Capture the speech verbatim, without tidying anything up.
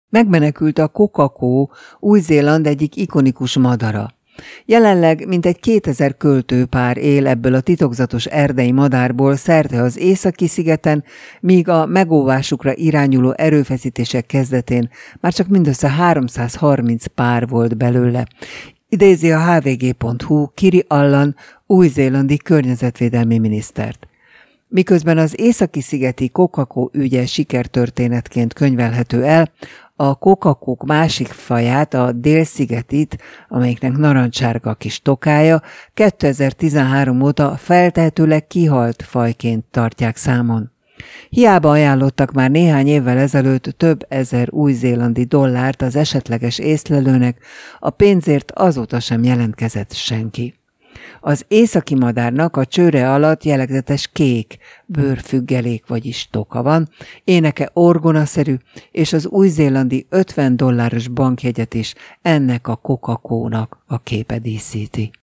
Megmenekült a kokakó, Új-Zéland egyik ikonikus madara. Jelenleg mintegy kétezer költőpár él ebből a titokzatos erdei madárból szerte az északi szigeten, míg a megóvásukra irányuló erőfeszítések kezdetén már csak mindössze háromszázharminc pár volt belőle. Idézi a há vé gé pont hú Kiri Allan új-zélandi környezetvédelmi minisztert. Miközben az északi-szigeti kokakó ügye sikertörténetként könyvelhető el, a kokakók másik faját, a délszigetit, amelyiknek narancsárga kis tokája, kétezer-tizenhárom óta feltehetőleg kihalt fajként tartják számon. Hiába ajánlottak már néhány évvel ezelőtt több ezer új-zélandi dollárt az esetleges észlelőnek, a pénzért azóta sem jelentkezett senki. Az északi madárnak a csőre alatt jellegzetes kék bőrfüggelék, vagyis toka van, éneke orgonaszerű, és az új-zélandi ötven dolláros bankjegyet is ennek a kokakónak a képe díszíti.